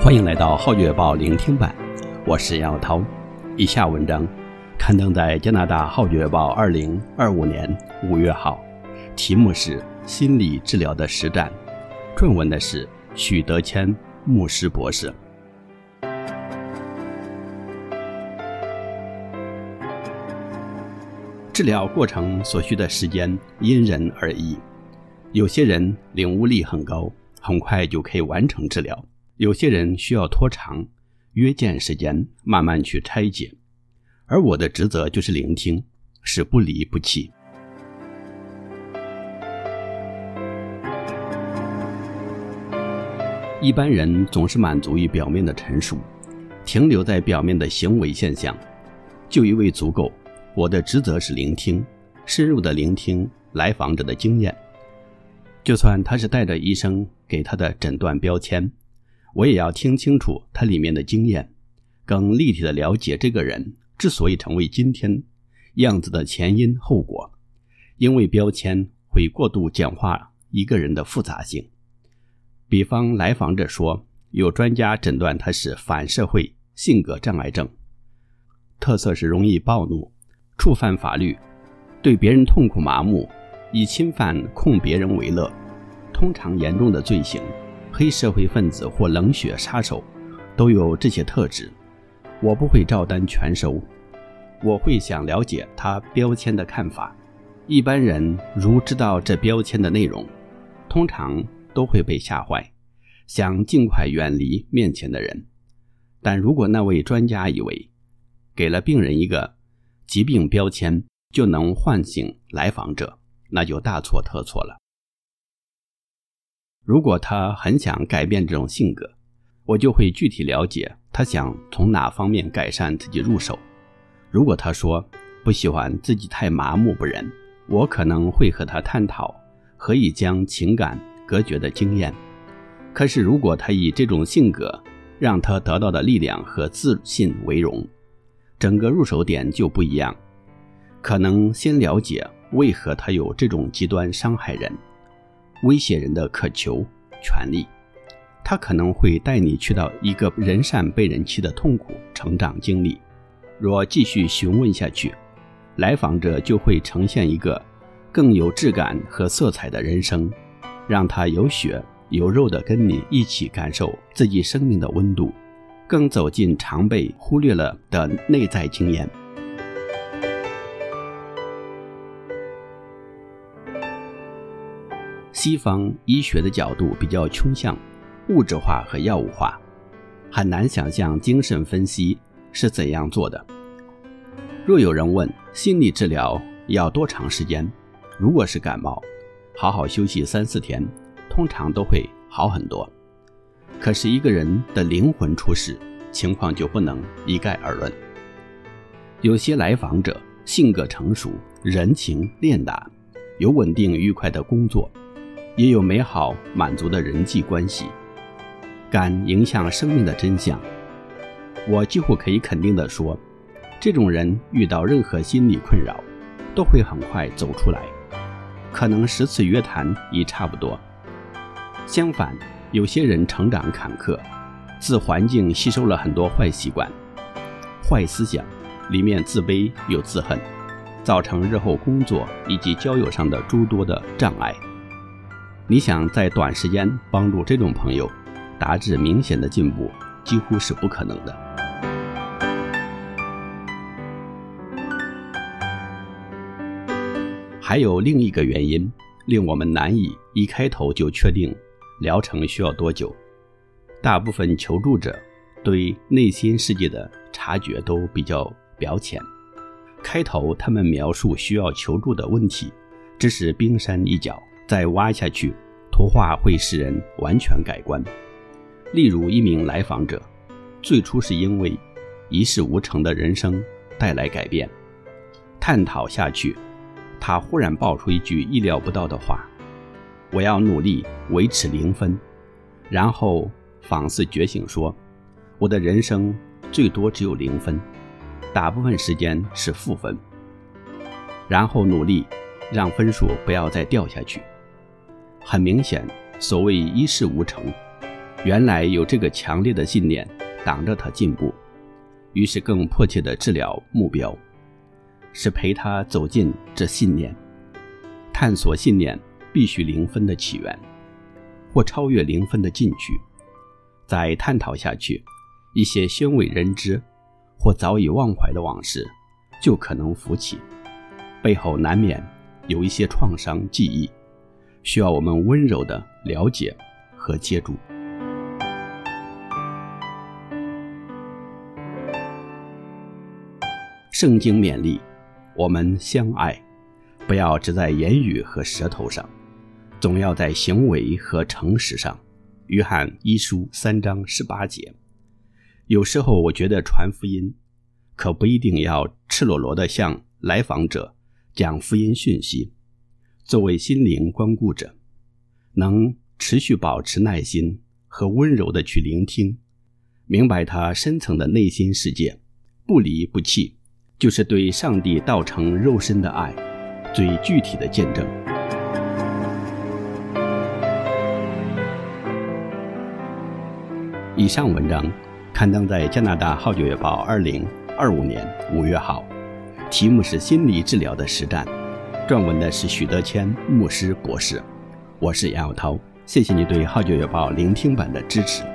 欢迎来到浩月报聆听版，我是杨晓涛。以下文章刊登在加拿大浩月报2025年5月号，题目是心理治疗的实战，撰文的是许德谦牧师博士。治疗过程所需的时间因人而异，有些人领悟力很高，很快就可以完成治疗，有些人需要拖长，约见时间，慢慢去拆解。而我的职责就是聆听，是不离不弃。一般人总是满足于表面的陈述，停留在表面的行为现象，就以为足够。我的职责是聆听，深入的聆听来访者的经验。就算他是带着医生给他的诊断标签，我也要听清楚他里面的经验，更立体的了解这个人之所以成为今天样子的前因后果。因为标签会过度简化一个人的复杂性。比方来访者说，有专家诊断他是反社会性格障碍症，特色是容易暴怒，触犯法律，对别人痛苦麻木，以侵犯控别人为乐，通常严重的罪行，黑社会分子或冷血杀手都有这些特质。我不会照单全收，我会想了解他标签的看法。一般人如知道这标签的内容，通常都会被吓坏，想尽快远离面前的人。但如果那位专家以为给了病人一个疾病标签就能唤醒来访者，那就大错特错了。如果他很想改变这种性格，我就会具体了解他想从哪方面改善自己入手。如果他说不喜欢自己太麻木不仁，我可能会和他探讨何以将情感隔绝的经验。可是如果他以这种性格让他得到的力量和自信为荣，整个入手点就不一样。可能先了解为何他有这种极端伤害人、威胁人的渴求、权利。他可能会带你去到一个人善被人欺的痛苦成长经历。若继续询问下去，来访者就会呈现一个更有质感和色彩的人生，让他有血有肉地跟你一起感受自己生命的温度，更走进常被忽略了的内在经验。西方医学的角度比较倾向物质化和药物化，很难想象精神分析是怎样做的。若有人问心理治疗要多长时间，如果是感冒，好好休息3-4天，通常都会好很多。可是一个人的灵魂出事，情况就不能一概而论。有些来访者性格成熟，人情练达，有稳定愉快的工作，也有美好满足的人际关系，敢影响生命的真相。我几乎可以肯定地说，这种人遇到任何心理困扰都会很快走出来，可能10次约谈已差不多。相反，有些人成长坎坷，自环境吸收了很多坏习惯、坏思想，里面自卑又自恨，造成日后工作以及交友上的诸多的障碍。你想在短时间帮助这种朋友达至明显的进步，几乎是不可能的。还有另一个原因令我们难以一开头就确定疗程需要多久。大部分求助者对内心世界的察觉都比较表浅，开头他们描述需要求助的问题只是冰山一角，再挖下去，图画会使人完全改观。例如一名来访者，最初是因为一事无成的人生带来改变，探讨下去，他忽然爆出一句意料不到的话：我要努力维持0分。然后仿似觉醒说，我的人生最多只有0分，大部分时间是负分。然后努力让分数不要再掉下去。很明显，所谓一事无成， 原来有这个强烈的信念挡着他进步，于是更迫切地治疗目标，是陪他走进这信念。探索信念必须0分的起源，或超越0分的进去，再探讨下去，一些鲜为人知或早已忘怀的往事就可能浮起，背后难免有一些创伤记忆，需要我们温柔地了解和接住。圣经勉励我们相爱，不要只在言语和舌头上，总要在行为和诚实上。约翰一书3章18节。有时候我觉得传福音可不一定要赤裸裸地向来访者讲福音讯息，作为心灵关顾者，能持续保持耐心和温柔地去聆听，明白他深层的内心世界，不离不弃，就是对上帝道成肉身的爱最具体的见证。以上文章刊登在加拿大号角月报2025年5月号，题目是心理治疗的实战，撰文的是许德谦牧师博士。我是杨晓涛，谢谢你对号角月报聆听版的支持。